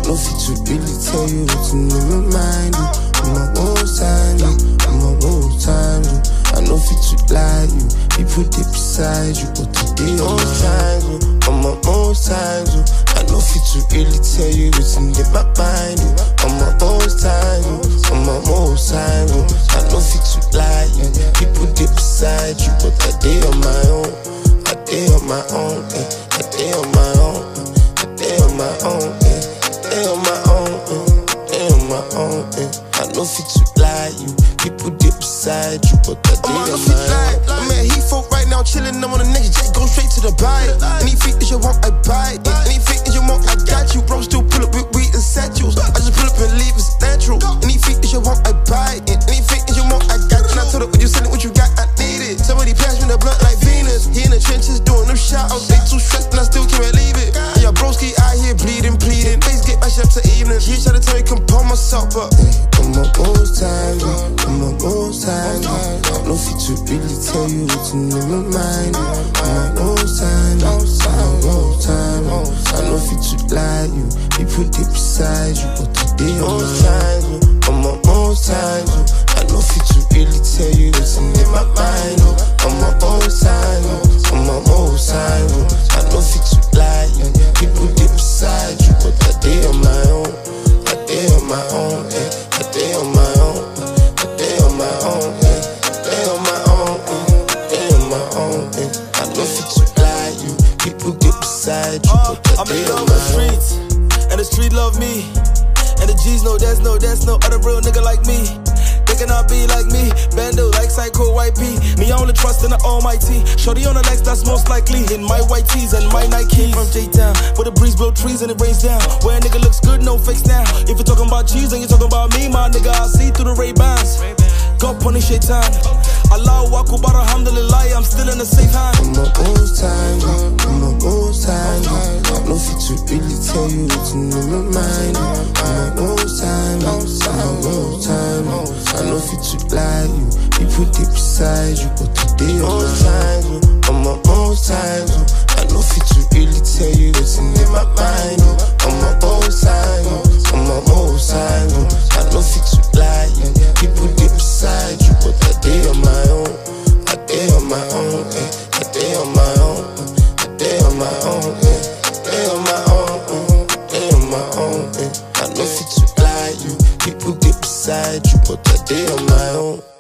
know fit to really tell you what's in my mind. On my own time, on my own time. I know fit to lie you, people deep beside you, but today on my time, on my own time. I know fit to really tell you what's in my mind. On my own time, on my own time. I know fit to lie you, people deep beside you, but today on my own, I day on my own, I day on my own, I day on my own, day on my own, day on my own. I know fit to lie you, people deep beside you, but I day on my own. I'm at Heathrow right now, chillin'. I'm on the next jet, go straight to the bite. Anything that you want, I buy it. Anything that you want, I got you. Bro, still pull up with weed and satchels. I just pull up and leave, it's natural. Anything that you want, I buy it. Anything that you want, I got it. And I told her when you send it, what you got, I need it. Somebody pass me the blunt like Venus. He in the trenches doing them shout-outs. They too stressed and I still can't leave it. And your broski out here bleeding. Face get back up to evening. He tried to tell me come pull myself up. On my own time, on my own time. I know fit to really tell you what's in my mind. On my own time, on my own time. I know fit to lie you, people deep beside you, but today on my time, on my own time. I know fit to really tell you what's in my mind. On my own time, on my own time. I know fit to lie you, people deep beside you, but today on my own, I day on my own, I day on my own, I day on my own, day on my own, day on my own. I know fit to lie you, people deep beside you, but I day on my streets, and the street love me, and the G's know there's no other real nigga like me. They cannot be like me, bando like Psycho YP. Me, I only trust in the Almighty. Shorty on the legs, that's most likely. In my white tees and my Nike. From J-Town, where the breeze blow trees and it rains down. Where a nigga looks good, no fakes now. If you're talking about cheese and you're talking about me, my nigga, I see through the Ray-Bans. Go punish shaitan. Allahu Akbar, alhamdulillah, I'm still in a safe hand. On my own time, on my own time. I know fit to really tell you what's in my mind. On my own time, on my own time. I know fit to lie you, people deep beside you, but today on my time, on my own time. I know fit to really tell you what's in my mind. On my own time, on my own time. I know fit to lie you, people deep beside you, but today on my own, I day on my own, I day on my own, I day on my own, day on my own, day on my own. I know fit to lie you, people deep beside you, but I day on my own.